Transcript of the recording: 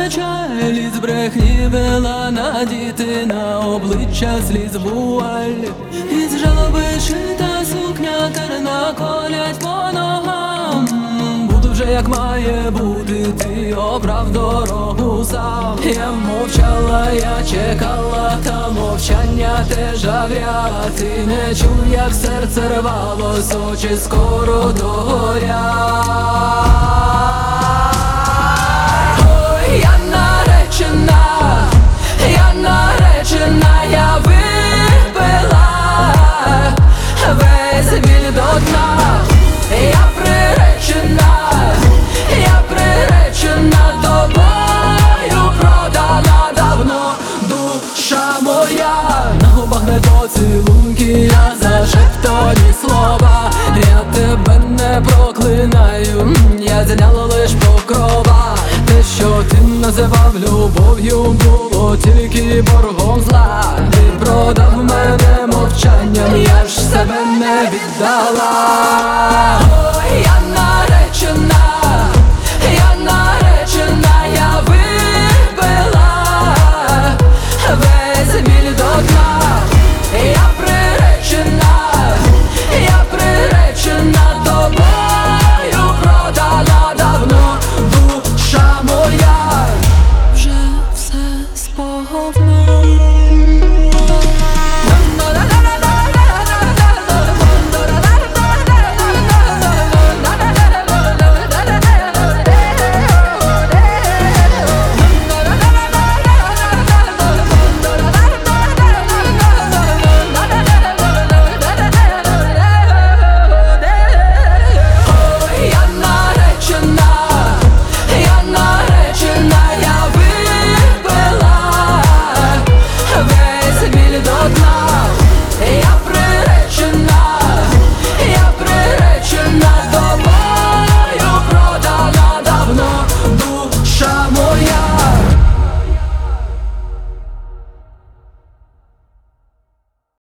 печалі, з брехні вела надіти на обличчя сліз вуаль. Із жалоби шита сукня терна колять по ногам. Буду вже як має бути, ти обрав дорогу сам. Я мовчала, я чекала, та мовчання теж авряд. Ти не чув, як серце рвалось, очі скоро догорять. Ой, я наречена, я випила весь біль до дна. Я приречена тобою, продана давно душа моя. На губах не поцілунки, а зашептані слова. Я тебе не проклинаю, я зняла лиш покрова. Те, що ти називав любов'ю, було тільки боргом зла. Ти продав мене мовчанням, я ж себе не віддала.